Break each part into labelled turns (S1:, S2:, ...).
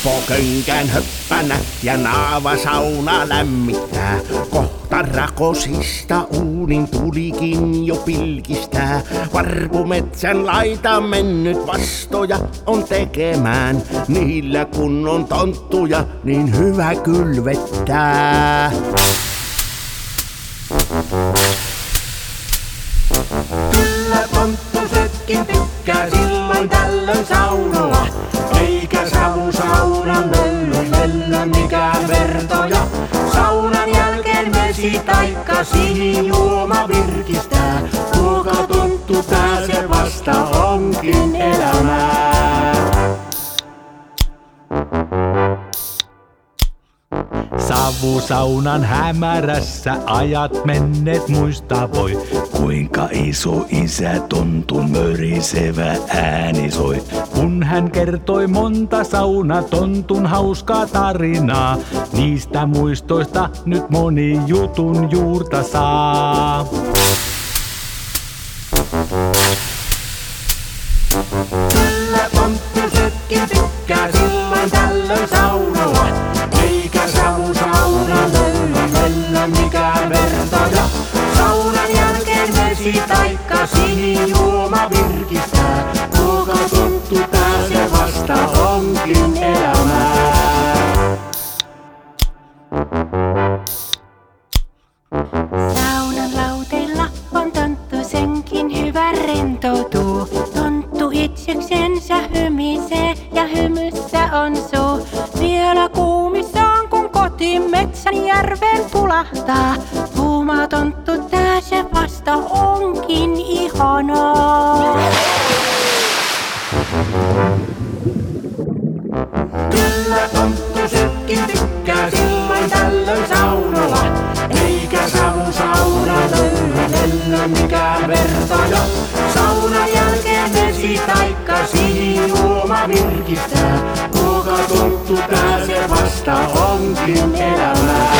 S1: Upokönkään höppänä ja naavasauna lämmittää. Kohta rakosista uunin tulikin jo pilkistää. Varpumetsän laita mennyt vastoja on tekemään. Niillä kun on tonttuja, niin hyvä kylvettää. Kyllä tonttusetkin tykkää silloin tällöin saunoa. Eikä savusaunan möllö mikään vertoja. Saunan jälkeen vesi taikka sinijuoma virkistää. Kuoka tonttu pääse vasta onkin elämää.
S2: Savusaunan hämärässä ajat menneet muista voi. Kuinka iso isä tontun mörisevä ääni soi. Kun hän kertoi monta saunatontun hauskaa tarinaa. Niistä muistoista nyt moni jutun juurta saa.
S1: Kyllä tonttusetkin tykkää silloin tällöin saunoa. Eikä savusauna möllö mikään vertoja. Saunan jälkeen vesi taikka sinijuoma virkistää. Kuoka tonttu pääse vasta onkin elämää.
S3: Saunan lauteilla on tonttu senkin hyvä rentoutuu. Tonttu itseksensä hymisee ja hymyssä on suu. Vielä kuumissaan kun kotimetsän järven pulahtaa. Kuuma tonttu tää se vasta onkin ihanaa.
S1: Kyllä tonttusetkin tykkää silloin tällöin saunoa. Eikä savusauna möllö mikään vertoja. Saunan jälkeen vesi taikka sinijuoma virkistää. Kuoka tonttu pääse vasta onkin elämää.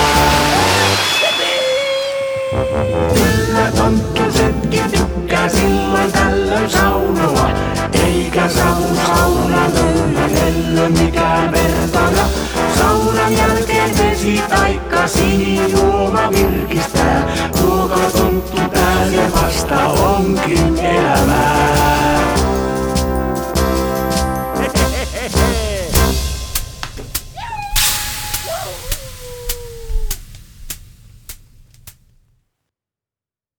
S1: Kyllä tonttusetkin tykkää silloin tällöin saunoa. Eikä savusauna möllö mikään vertoja. Saunan jälkeen vesi taikka sinijuoma virkistää. Kuoka tonttu pääse vasta onkin elämää.